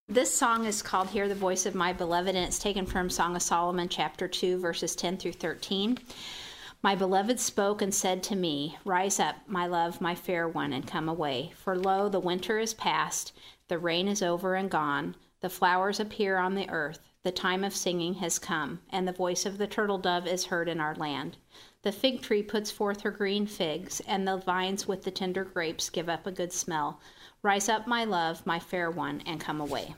This song is called Hear the Voice of My Beloved, and it's taken from Song of Solomon, chapter 2, verses 10 through 13. My beloved spoke and said to me, Rise up, my love, my fair one, and come away. For lo, the winter is past, the rain is over and gone, the flowers appear on the earth, the time of singing has come, and the voice of the turtle dove is heard in our land. The fig tree puts forth her green figs, and the vines with the tender grapes give up a good smell. Rise up, my love, my fair one, and come away.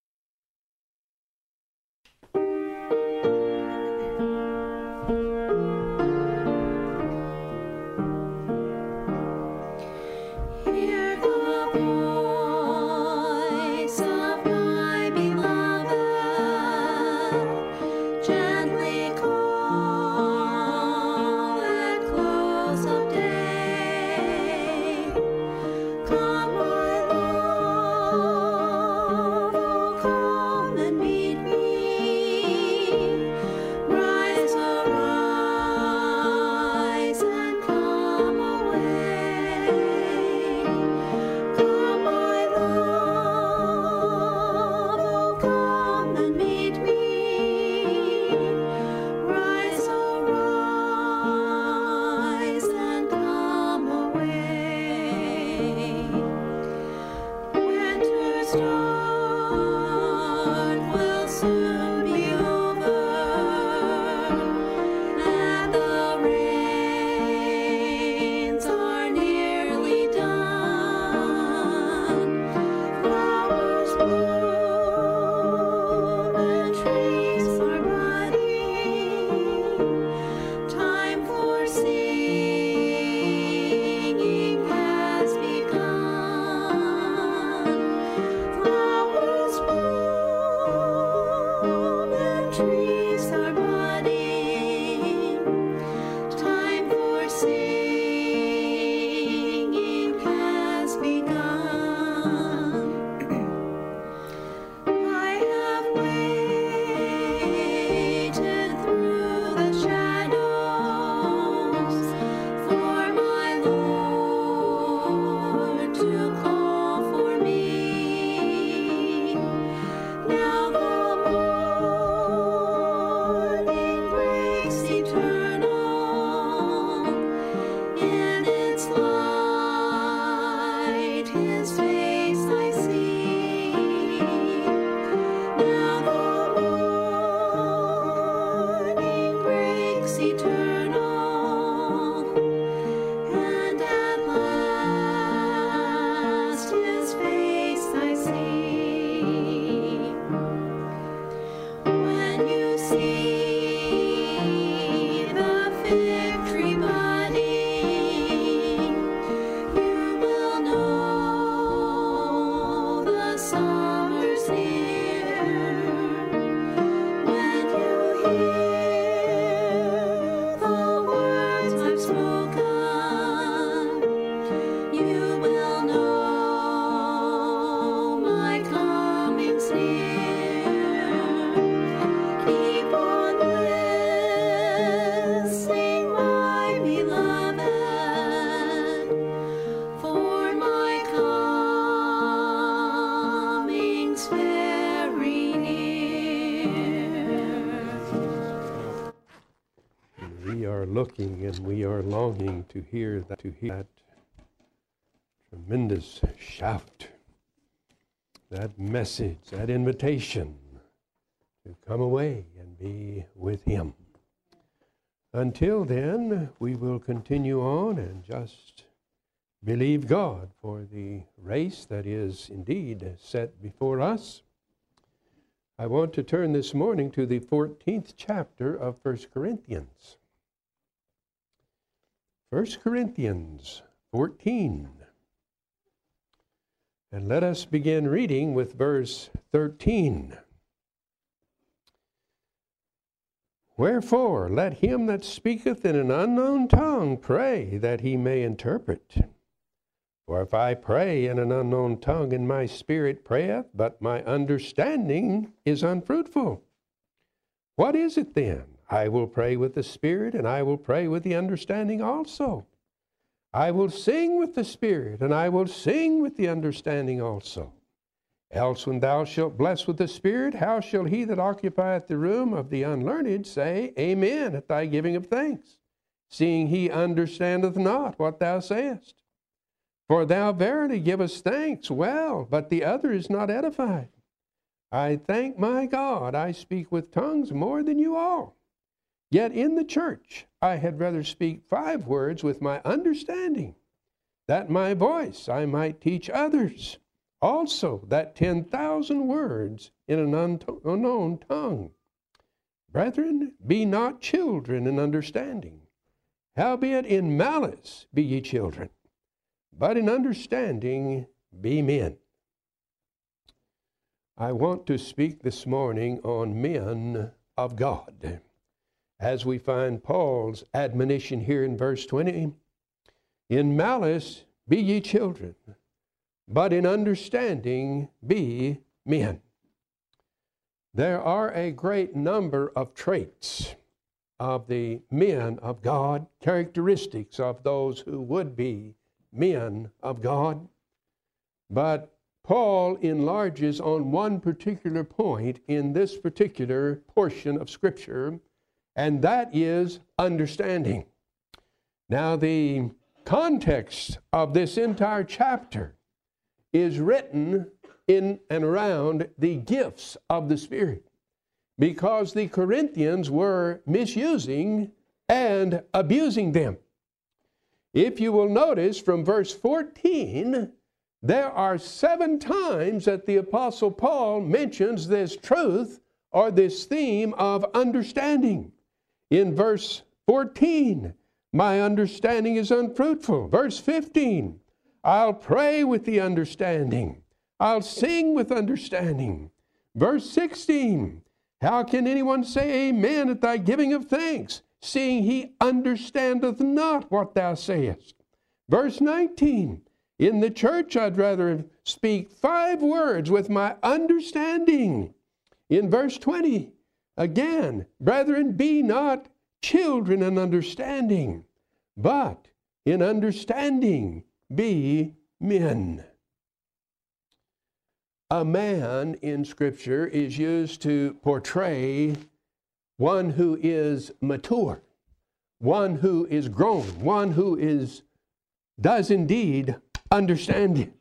Looking and we are longing to hear that tremendous shout, that message, that invitation to come away and be with Him. Until then, we will continue on and just believe God for the race that is indeed set before us. I want to turn this morning to the 14th chapter of 1 Corinthians. 1 Corinthians 14. And let us begin reading with verse 13. Wherefore, let him that speaketh in an unknown tongue pray that he may interpret. For if I pray in an unknown tongue, and my spirit prayeth, but my understanding is unfruitful, what is it then? I will pray with the Spirit, and I will pray with the understanding also. I will sing with the Spirit, and I will sing with the understanding also. Else when thou shalt bless with the Spirit, how shall he that occupieth the room of the unlearned say, Amen, at thy giving of thanks, seeing he understandeth not what thou sayest? For thou verily givest thanks well, but the other is not edified. I thank my God, I speak with tongues more than you all. Yet in the church I had rather speak 5 words with my understanding, that my voice I might teach others. Also that 10,000 words in an unknown tongue. Brethren, be not children in understanding. Howbeit in malice be ye children, but in understanding be men. I want to speak this morning on men of God. As we find Paul's admonition here in verse 20, in malice be ye children, but in understanding be men. There are a great number of traits of the men of God, characteristics of those who would be men of God. But Paul enlarges on one particular point in this particular portion of Scripture, and that is understanding. Now, the context of this entire chapter is written in and around the gifts of the Spirit, because the Corinthians were misusing and abusing them. If you will notice from verse 14, there are 7 times that the Apostle Paul mentions this truth or this theme of understanding. In verse 14, my understanding is unfruitful. Verse 15, I'll pray with the understanding. I'll sing with understanding. Verse 16, how can anyone say amen at thy giving of thanks, seeing he understandeth not what thou sayest? Verse 19, in the church I'd rather speak 5 words with my understanding. In verse 20, again, brethren, be not children in understanding, but in understanding be men. A man in Scripture is used to portray one who is mature, one who is grown, one who does indeed understand it.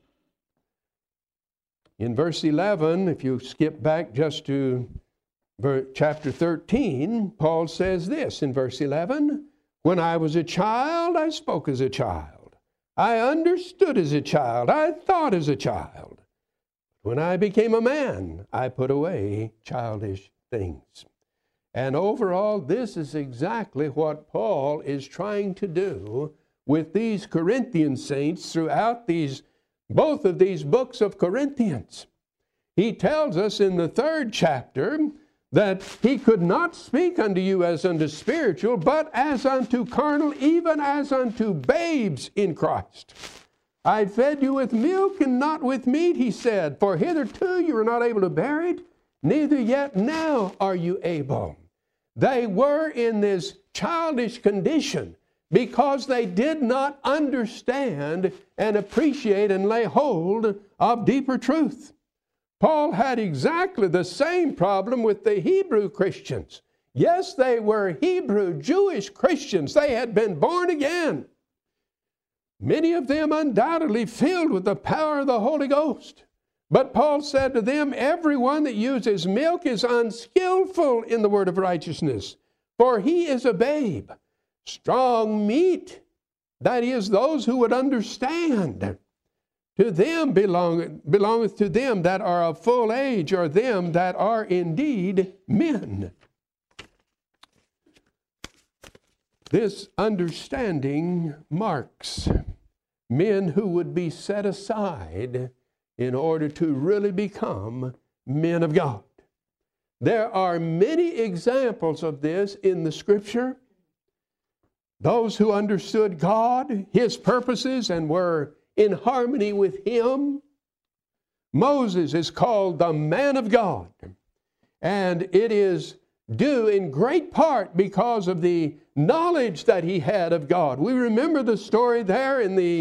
In verse 11, if you skip back just to chapter 13, Paul says this in verse 11, when I was a child, I spoke as a child. I understood as a child. I thought as a child. When I became a man, I put away childish things. And overall, this is exactly what Paul is trying to do with these Corinthian saints throughout both of these books of Corinthians. He tells us in the 3rd chapter that he could not speak unto you as unto spiritual, but as unto carnal, even as unto babes in Christ. I fed you with milk and not with meat, he said, for hitherto you were not able to bear it, neither yet now are you able. They were in this childish condition because they did not understand and appreciate and lay hold of deeper truth. Paul had exactly the same problem with the Hebrew Christians. Yes, they were Hebrew Jewish Christians. They had been born again. Many of them undoubtedly filled with the power of the Holy Ghost. But Paul said to them, everyone that uses milk is unskillful in the word of righteousness, for he is a babe. Strong meat, that is, those who would understand, to them belongeth to them that are of full age, or them that are indeed men. This understanding marks men who would be set aside in order to really become men of God. There are many examples of this in the Scripture. Those who understood God, His purposes, and were in harmony with Him. Moses is called the man of God, and it is due in great part because of the knowledge that he had of God. We remember the story there in the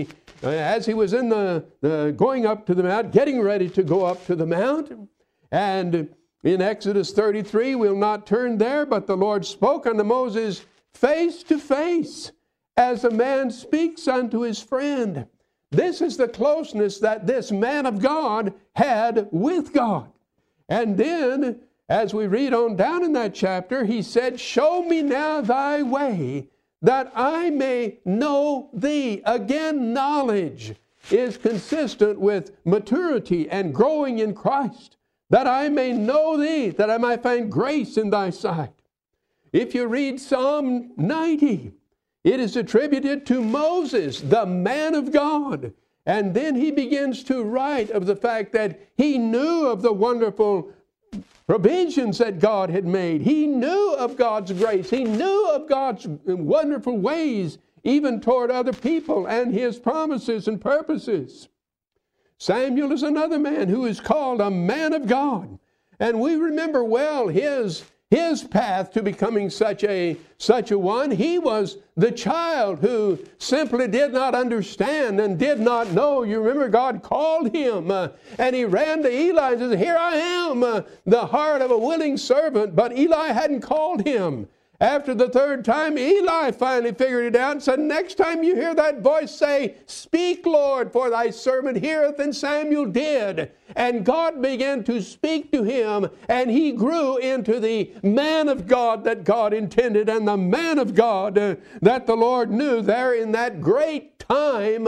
as he was in the going up to the mount, getting ready to go up to the mount. And in Exodus 33, we'll not turn there, but the Lord spoke unto Moses face to face, as a man speaks unto his friend. This is the closeness that this man of God had with God. And then, as we read on down in that chapter, he said, show me now thy way, that I may know thee. Again, knowledge is consistent with maturity and growing in Christ. That I may know thee, that I might find grace in thy sight. If you read Psalm 90, it is attributed to Moses, the man of God. And then he begins to write of the fact that he knew of the wonderful provisions that God had made. He knew of God's grace. He knew of God's wonderful ways, even toward other people, and his promises and purposes. Samuel is another man who is called a man of God. And we remember well his path to becoming such a one. He was the child who simply did not understand and did not know. You remember God called him and he ran to Eli and said, here I am, the heart of a willing servant. But Eli hadn't called him. After the third time, Eli finally figured it out and said, next time you hear that voice, say, speak, Lord, for thy servant heareth. And Samuel did. And God began to speak to him, and he grew into the man of God that God intended, and the man of God that the Lord knew there in that great time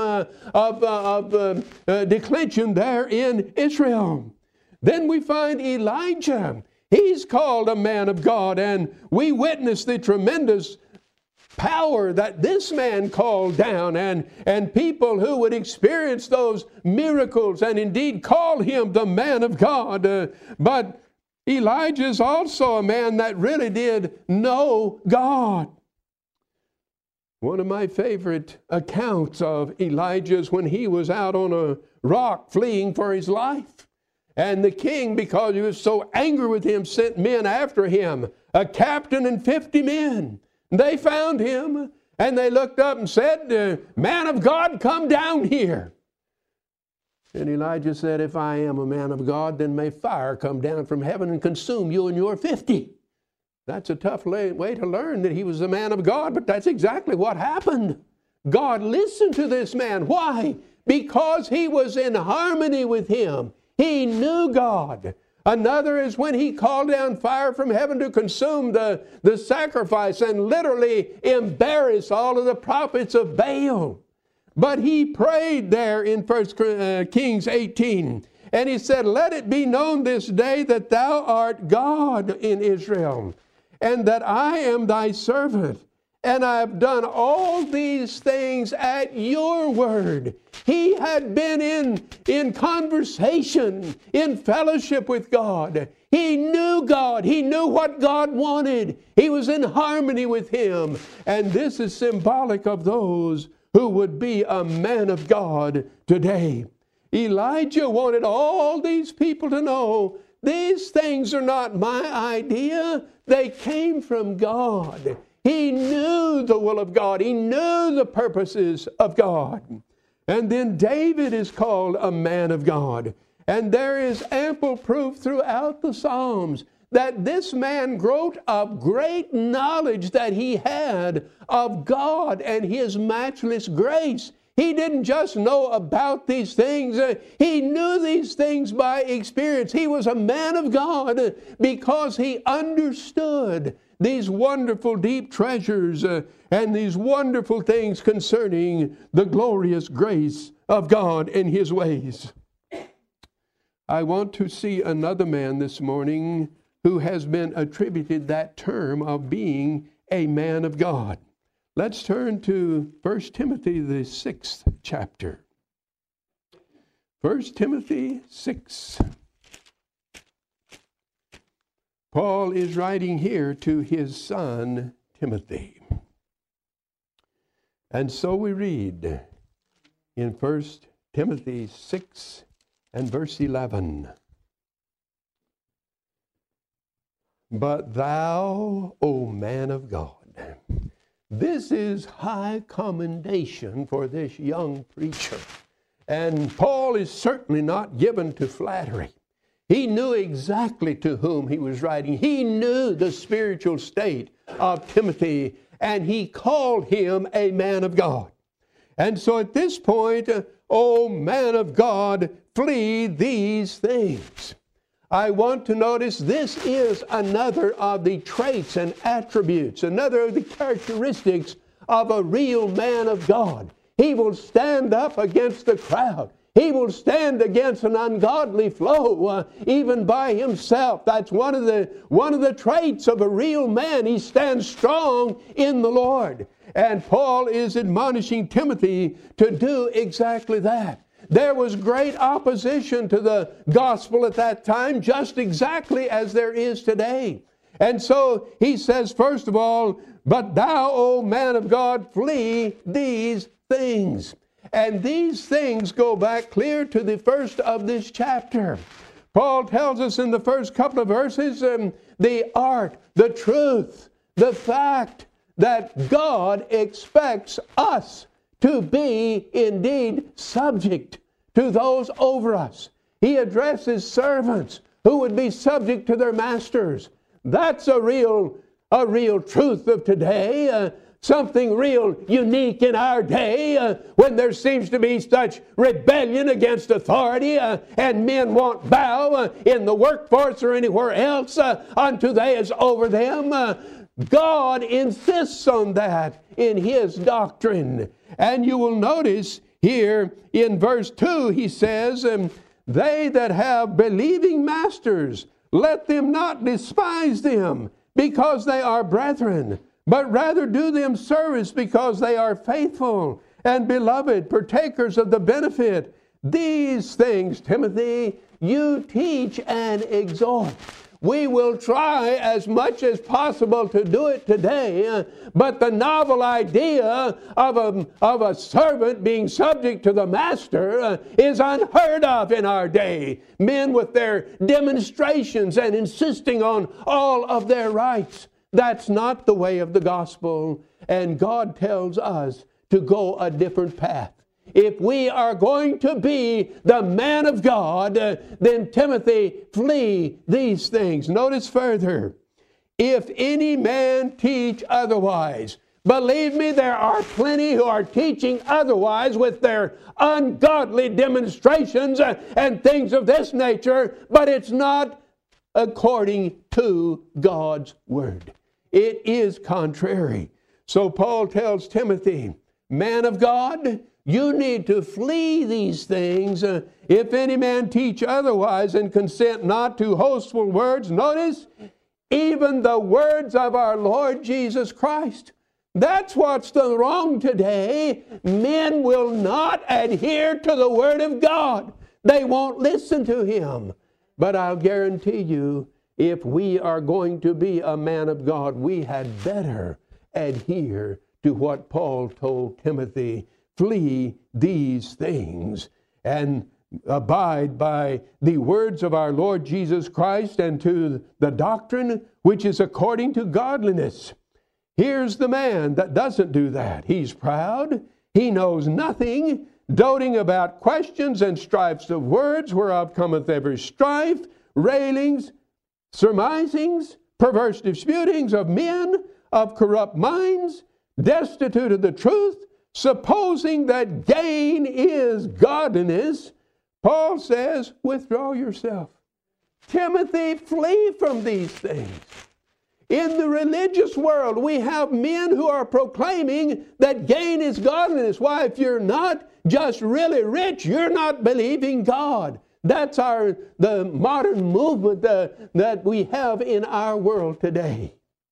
of declension there in Israel. Then we find Elijah. He's called a man of God, and we witness the tremendous power that this man called down, and people who would experience those miracles and indeed call him the man of God. But Elijah is also a man that really did know God. One of my favorite accounts of Elijah is when he was out on a rock fleeing for his life. And the king, because he was so angry with him, sent men after him, a captain and 50 men. They found him, and they looked up and said, man of God, come down here. And Elijah said, if I am a man of God, then may fire come down from heaven and consume you and your 50. That's a tough way to learn that he was a man of God, but that's exactly what happened. God listened to this man. Why? Because he was in harmony with him. He knew God. Another is when he called down fire from heaven to consume the sacrifice and literally embarrass all of the prophets of Baal. But he prayed there in 1 Kings 18. And he said, let it be known this day that thou art God in Israel, and that I am thy servant. And I have done all these things at your word. He had been in conversation, in fellowship with God. He knew God. He knew what God wanted. He was in harmony with him. And this is symbolic of those who would be a man of God today. Elijah wanted all these people to know, these things are not my idea. They came from God. He knew the will of God. He knew the purposes of God. And then David is called a man of God. And there is ample proof throughout the Psalms that this man wrote of great knowledge that he had of God and his matchless grace. He didn't just know about these things. He knew these things by experience. He was a man of God because he understood these wonderful deep treasures and these wonderful things concerning the glorious grace of God and his ways. I want to see another man this morning who has been attributed that term of being a man of God. Let's turn to 1 Timothy, the 6th chapter. 1 Timothy 6. Paul is writing here to his son Timothy. And so we read in 1 Timothy 6 and verse 11. But thou, O man of God, this is high commendation for this young preacher. And Paul is certainly not given to flattery. He knew exactly to whom he was writing. He knew the spiritual state of Timothy, and he called him a man of God. And so at this point, O man of God, flee these things. I want to notice this is another of the traits and attributes, another of the characteristics of a real man of God. He will stand up against the crowd. He will stand against an ungodly flow, even by himself. That's one of the traits of a real man. He stands strong in the Lord. And Paul is admonishing Timothy to do exactly that. There was great opposition to the gospel at that time, just exactly as there is today. And so he says, first of all, but thou, O man of God, flee these things. And these things go back clear to the first of this chapter. Paul tells us in the first couple of verses, the art, the truth, the fact that God expects us to be indeed subject to those over us. He addresses servants who would be subject to their masters. That's a real truth of today. Something real unique in our day when there seems to be such rebellion against authority and men won't bow in the workforce or anywhere else unto they is over them. God insists on that in His doctrine. And you will notice here in verse 2 he says, they that have believing masters, let them not despise them because they are brethren, but rather do them service because they are faithful and beloved, partakers of the benefit. These things, Timothy, you teach and exhort. We will try as much as possible to do it today, but the novel idea of a servant being subject to the master is unheard of in our day. Men with their demonstrations and insisting on all of their rights. That's not the way of the gospel, and God tells us to go a different path. If we are going to be the man of God, then Timothy, flee these things. Notice further, if any man teach otherwise. Believe me, there are plenty who are teaching otherwise with their ungodly demonstrations and things of this nature, but it's not according to God's word. It is contrary. So Paul tells Timothy, man of God, you need to flee these things. If any man teach otherwise and consent not to boastful words, notice, even the words of our Lord Jesus Christ. That's what's wrong today. Men will not adhere to the Word of God. They won't listen to Him. But I'll guarantee you, if we are going to be a man of God, we had better adhere to what Paul told Timothy. Flee these things and abide by the words of our Lord Jesus Christ and to the doctrine which is according to godliness. Here's the man that doesn't do that. He's proud. He knows nothing, doting about questions and strifes of words, whereof cometh every strife, railings, surmisings, perverse disputings of men of corrupt minds, destitute of the truth, supposing that gain is godliness. Paul says, withdraw yourself. Timothy, flee from these things. In the religious world, we have men who are proclaiming that gain is godliness. Why, if you're not just really rich, you're not believing God. That's the modern movement that we have in our world today.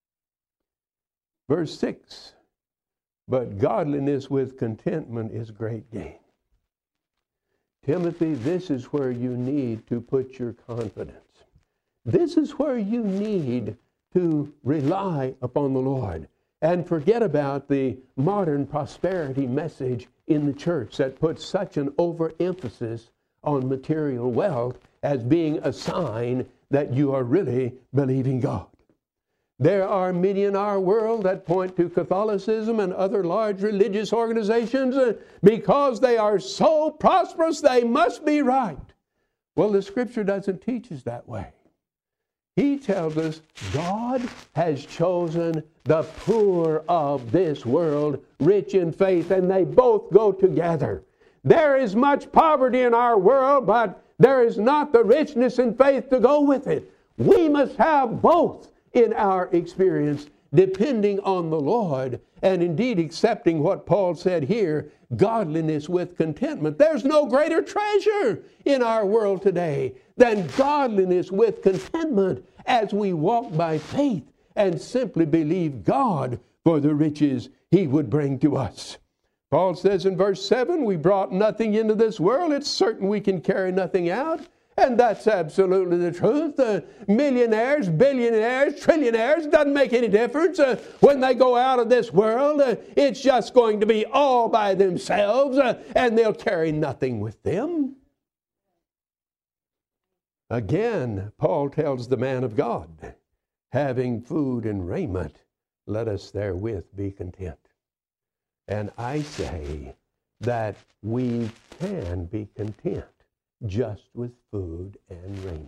Verse 6, but godliness with contentment is great gain. Timothy, this is where you need to put your confidence. This is where you need to rely upon the Lord and forget about the modern prosperity message in the church that puts such an overemphasis on material wealth as being a sign that you are really believing God. There are many in our world that point to Catholicism and other large religious organizations because they are so prosperous, they must be right. Well, the Scripture doesn't teach us that way. He tells us God has chosen the poor of this world, rich in faith, and they both go together. There is much poverty in our world, but there is not the richness in faith to go with it. We must have both in our experience, depending on the Lord, and indeed accepting what Paul said here, godliness with contentment. There's no greater treasure in our world today than godliness with contentment as we walk by faith and simply believe God for the riches He would bring to us. Paul says in verse 7, we brought nothing into this world. It's certain we can carry nothing out. And that's absolutely the truth. Millionaires, billionaires, trillionaires, doesn't make any difference. When they go out of this world, it's just going to be all by themselves, and they'll carry nothing with them. Again, Paul tells the man of God, having food and raiment, let us therewith be content. And I say that we can be content just with food and raiment.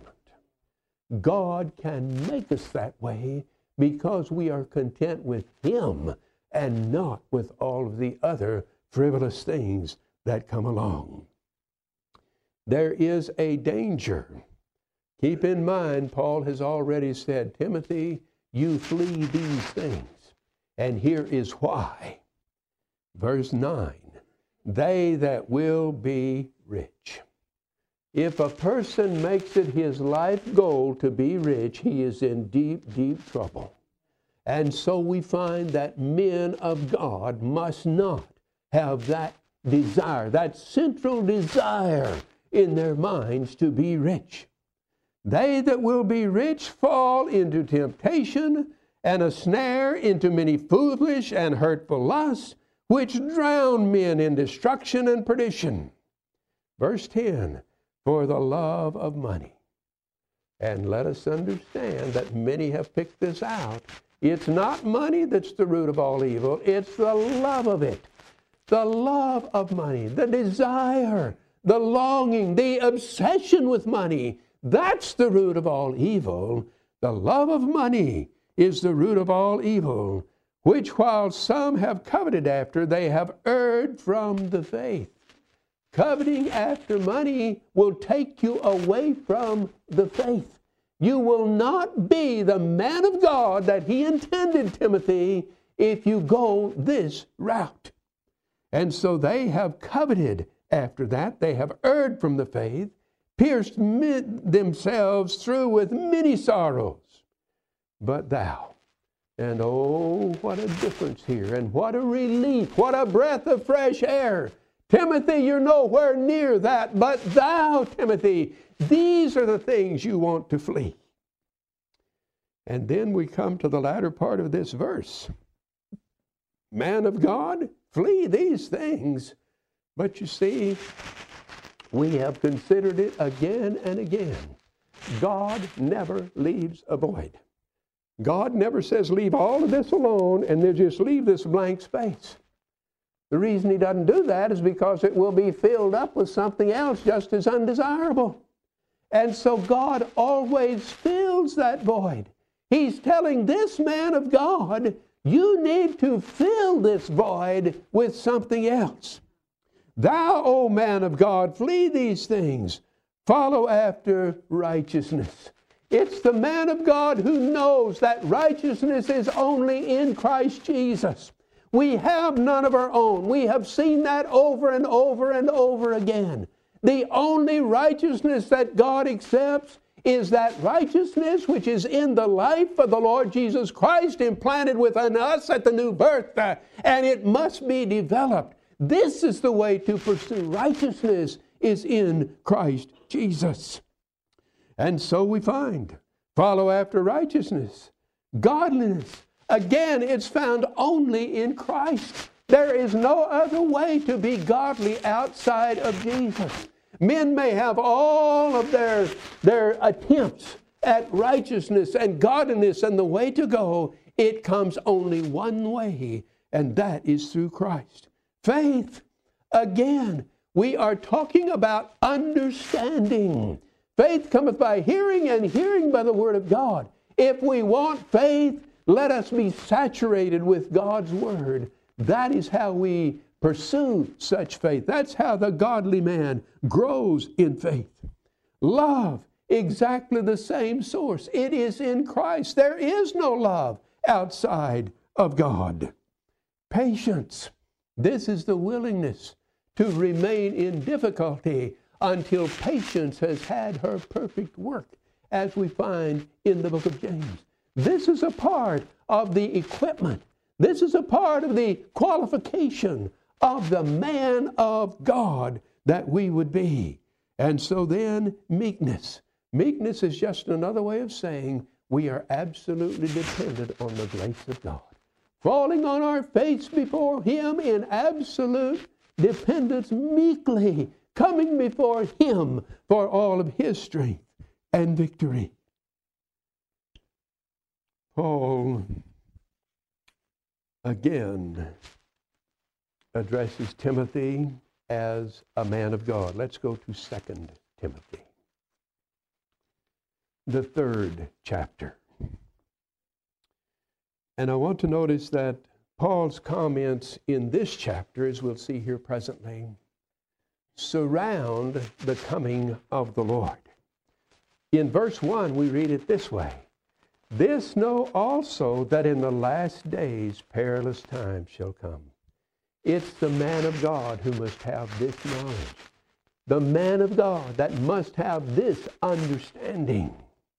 God can make us that way because we are content with Him and not with all of the other frivolous things that come along. There is a danger. Keep in mind, Paul has already said, Timothy, you flee these things. And here is why. Verse 9, they that will be rich. If a person makes it his life goal to be rich, he is in deep, deep trouble. And so we find that men of God must not have that desire, that central desire in their minds to be rich. They that will be rich fall into temptation and a snare, into many foolish and hurtful lusts, which drown men in destruction and perdition. Verse 10, for the love of money. And let us understand that many have picked this out. It's not money that's the root of all evil. It's the love of it. The love of money, the desire, the longing, the obsession with money. That's the root of all evil. The love of money is the root of all evil, which while some have coveted after, they have erred from the faith. Coveting after money will take you away from the faith. You will not be the man of God that He intended, Timothy, if you go this route. And so they have coveted after that. They have erred from the faith, pierced themselves through with many sorrows. But thou, and oh, what a difference here, and what a relief, what a breath of fresh air. Timothy, you're nowhere near that, but thou, Timothy, these are the things you want to flee. And then we come to the latter part of this verse. Man of God, flee these things. But you see, we have considered it again and again. God never leaves a void. God never says, leave all of this alone and then just leave this blank space. The reason He doesn't do that is because it will be filled up with something else just as undesirable. And so God always fills that void. He's telling this man of God, you need to fill this void with something else. Thou, O man of God, flee these things. Follow after righteousness. It's the man of God who knows that righteousness is only in Christ Jesus. We have none of our own. We have seen that over and over and over again. The only righteousness that God accepts is that righteousness which is in the life of the Lord Jesus Christ implanted within us at the new birth, and it must be developed. This is the way to pursue righteousness, is in Christ Jesus. And so we find, follow after righteousness, godliness. Again, it's found only in Christ. There is no other way to be godly outside of Jesus. Men may have all of their attempts at righteousness and godliness and the way to go, it comes only one way, and that is through Christ. Faith, again, we are talking about understanding. Faith cometh by hearing, and hearing by the word of God. If we want faith, let us be saturated with God's word. That is how we pursue such faith. That's how the godly man grows in faith. Love, exactly the same source. It is in Christ. There is no love outside of God. Patience. This is the willingness to remain in difficulty until patience has had her perfect work, as we find in the book of James. This is a part of the equipment. This is a part of the qualification of the man of God that we would be. And so then, meekness. Meekness is just another way of saying we are absolutely dependent on the grace of God. Falling on our face before Him in absolute dependence, meekly coming before Him for all of His strength and victory. Paul again addresses Timothy as a man of God. Let's go to 2 Timothy, the 3rd chapter. And I want to notice that Paul's comments in this chapter, as we'll see here presently, surround the coming of the Lord. In verse 1, we read it this way: "This know also, that in the last days perilous times shall come." It's the man of God who must have this knowledge. The man of God that must have this understanding.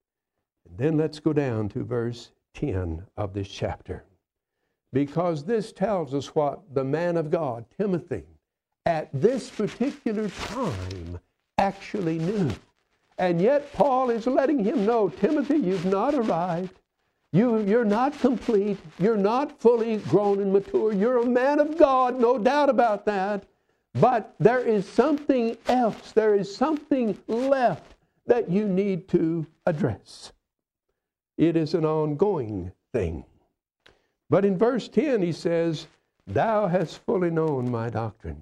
And then let's go down to verse 10 of this chapter. Because this tells us what the man of God, Timothy, at this particular time actually knew. And yet Paul is letting him know, Timothy, you've not arrived. You're not complete. You're not fully grown and mature. You're a man of God, no doubt about that. But there is something else. There is something left that you need to address. It is an ongoing thing. But in verse 10 he says, "Thou hast fully known my doctrine."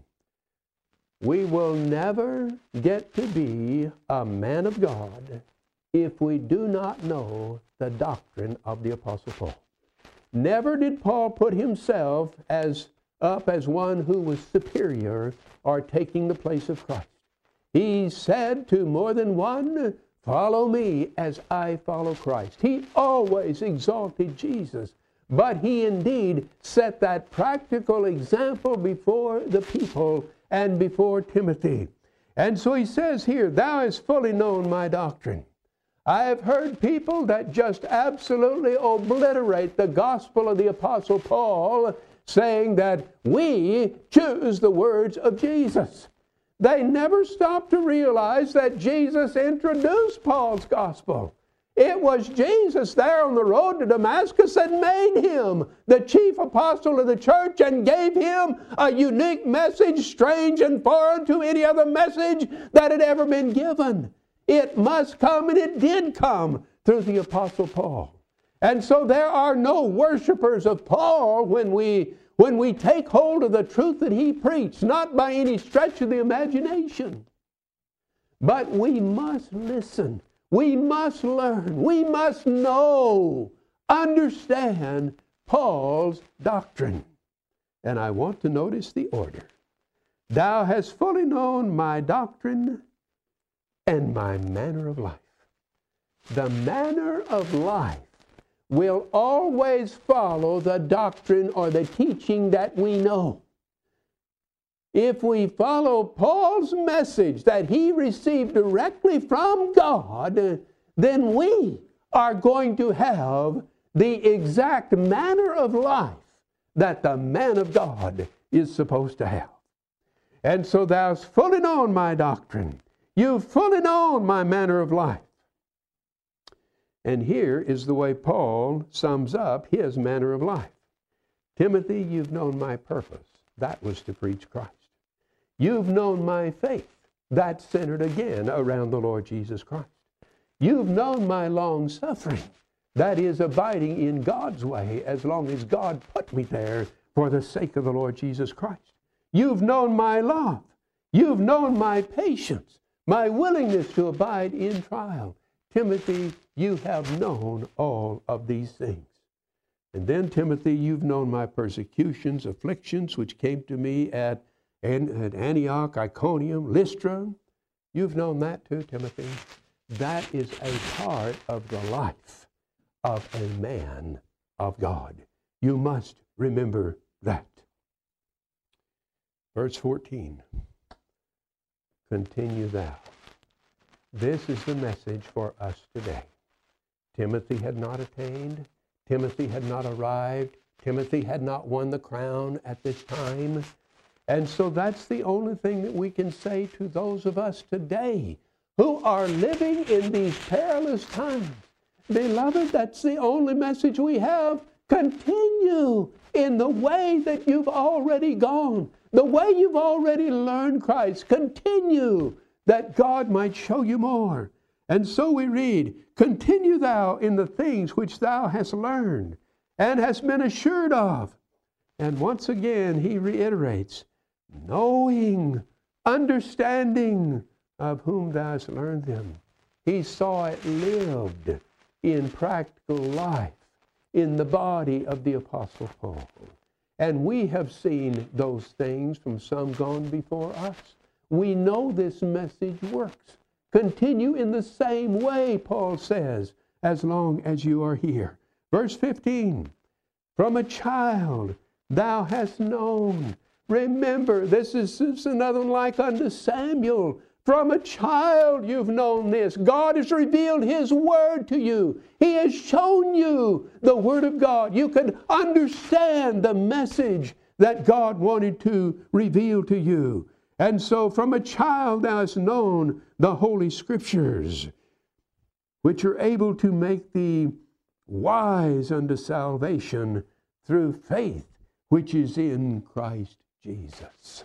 We will never get to be a man of God if we do not know the doctrine of the Apostle Paul. Never did Paul put himself up as one who was superior or taking the place of Christ. He said to more than one, "Follow me as I follow Christ." He always exalted Jesus, but he indeed set that practical example before the people and before Timothy. And so he says here, "Thou hast fully known my doctrine." I have heard people that just absolutely obliterate the gospel of the Apostle Paul, saying that we choose the words of Jesus. They never stop to realize that Jesus introduced Paul's gospel. It was Jesus there on the road to Damascus that made him the chief apostle of the church and gave him a unique message, strange and foreign to any other message that had ever been given. It must come, and it did come through the Apostle Paul. And so there are no worshipers of Paul when we take hold of the truth that he preached, not by any stretch of the imagination. But we must listen. We must learn. We must know, understand Paul's doctrine. And I want to notice the order. "Thou hast fully known my doctrine and my manner of life." The manner of life will always follow the doctrine or the teaching that we know. If we follow Paul's message that he received directly from God, then we are going to have the exact manner of life that the man of God is supposed to have. And so thou hast fully known my doctrine. You've fully known my manner of life. And here is the way Paul sums up his manner of life. "Timothy, you've known my purpose. That was to preach Christ. You've known my faith. That centered again around the Lord Jesus Christ. You've known my long suffering. That is abiding in God's way as long as God put me there for the sake of the Lord Jesus Christ. You've known my love. You've known my patience, my willingness to abide in trial. Timothy, you have known all of these things. And then, Timothy, you've known my persecutions, afflictions, which came to me at Antioch, Iconium, Lystra. You've known that too, Timothy. That is a part of the life of a man of God. You must remember that. Verse 14. Continue thou. This is the message for us today. Timothy had not attained. Timothy had not arrived. Timothy had not won the crown at this time. And so that's the only thing that we can say to those of us today who are living in these perilous times. Beloved, that's the only message we have. Continue in the way that you've already gone, the way you've already learned Christ. Continue that God might show you more. And so we read, continue thou in the things which thou hast learned and hast been assured of. And once again he reiterates, knowing, understanding of whom thou hast learned them. He saw it lived in practical life in the body of the Apostle Paul. And we have seen those things from some gone before us. We know this message works. Continue in the same way, Paul says, as long as you are here. Verse 15, from a child thou hast known. Remember, this is another one like unto Samuel. From a child you've known this. God has revealed His Word to you. He has shown you the Word of God. You can understand the message that God wanted to reveal to you. And so from a child thou hast known the Holy Scriptures, which are able to make thee wise unto salvation through faith, which is in Christ Jesus.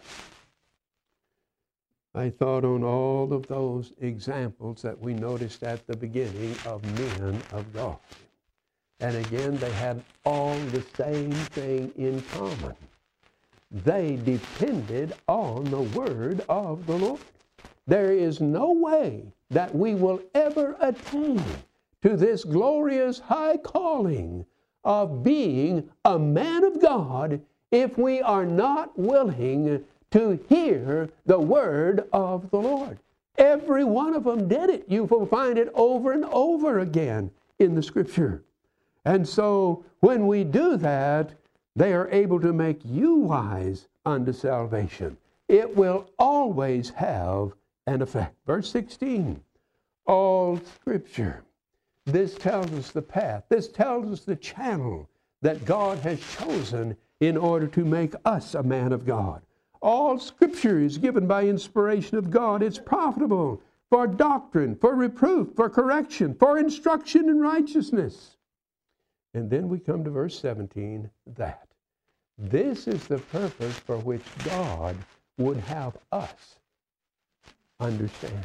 I thought on all of those examples that we noticed at the beginning of men of God. And again, they had all the same thing in common. They depended on the word of the Lord. There is no way that we will ever attain to this glorious high calling of being a man of God if we are not willing to hear the word of the Lord. Every one of them did it. You will find it over and over again in the Scripture. And so when we do that, they are able to make you wise unto salvation. It will always have an effect. Verse 16, all Scripture. This tells us the path. This tells us the channel that God has chosen in order to make us a man of God. All Scripture is given by inspiration of God. It's profitable for doctrine, for reproof, for correction, for instruction in righteousness. And then we come to verse 17, that this is the purpose for which God would have us understand.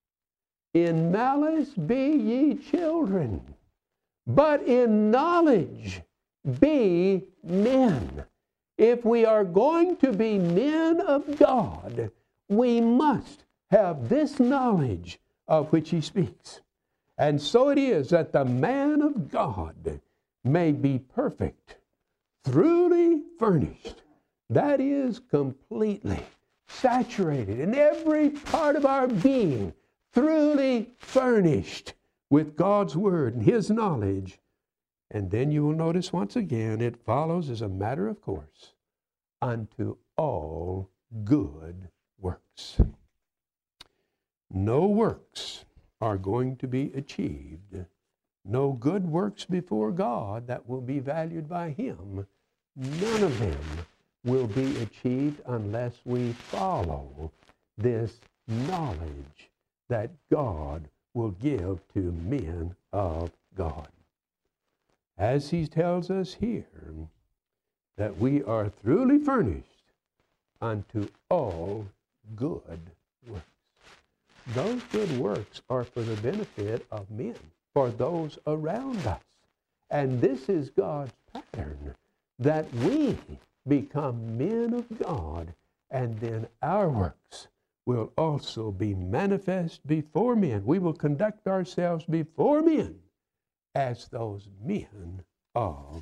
In malice be ye children, but in knowledge be men. If we are going to be men of God, we must have this knowledge of which he speaks. And so it is that the man of God may be perfect, truly furnished. That is, completely saturated in every part of our being, truly furnished with God's word and his knowledge. And then you will notice once again, it follows as a matter of course, unto all good works. No works are going to be achieved. No good works before God that will be valued by him. None of them will be achieved unless we follow this knowledge that God will give to men of God. As he tells us here, that we are truly furnished unto all good works. those good works are for the benefit of men, for those around us. And this is God's pattern, that we become men of God, and then our works will also be manifest before men. We will conduct ourselves before men as those men of